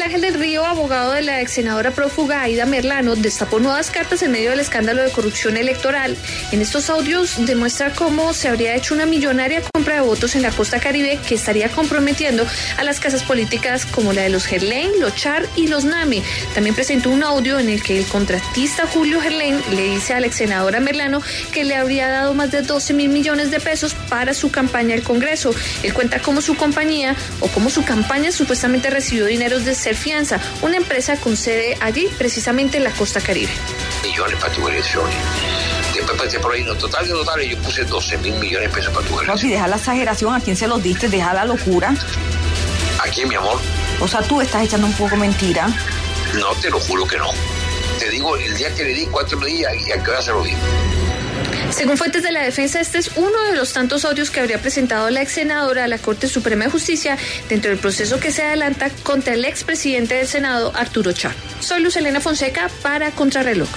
Ángel del Río, abogado de la ex senadora prófuga Aida Merlano, destapó nuevas cartas en medio del escándalo de corrupción electoral. En estos audios demuestra cómo se habría hecho una millonaria compra de votos en la costa Caribe que estaría comprometiendo a las casas políticas como la de los Gerlain, los Char y los Name. También presentó un audio en el que el contratista Julio Gerlain le dice a la ex senadora Merlano que le habría dado más de 12,000 millones de pesos para su campaña al Congreso. Él cuenta cómo su compañía o cómo su campaña supuestamente recibió dineros de Serfianza, una empresa con sede allí, precisamente en la costa Caribe. Millones para tu elección. Después pasé por ahí, no, total, yo puse 12,000 millones de pesos para tu elección. No, si deja la exageración, ¿a quién se los diste? Deja la locura. ¿A quién, mi amor? O sea, tú estás echando un poco mentira. No, te lo juro que no. Te digo, el día que le di, 4 días y a qué hora se lo di. Según fuentes de la defensa, este es uno de los tantos audios que habría presentado la ex senadora a la Corte Suprema de Justicia dentro del proceso que se adelanta contra el expresidente del Senado, Arturo Char. Soy Luz Elena Fonseca para Contrarreloj.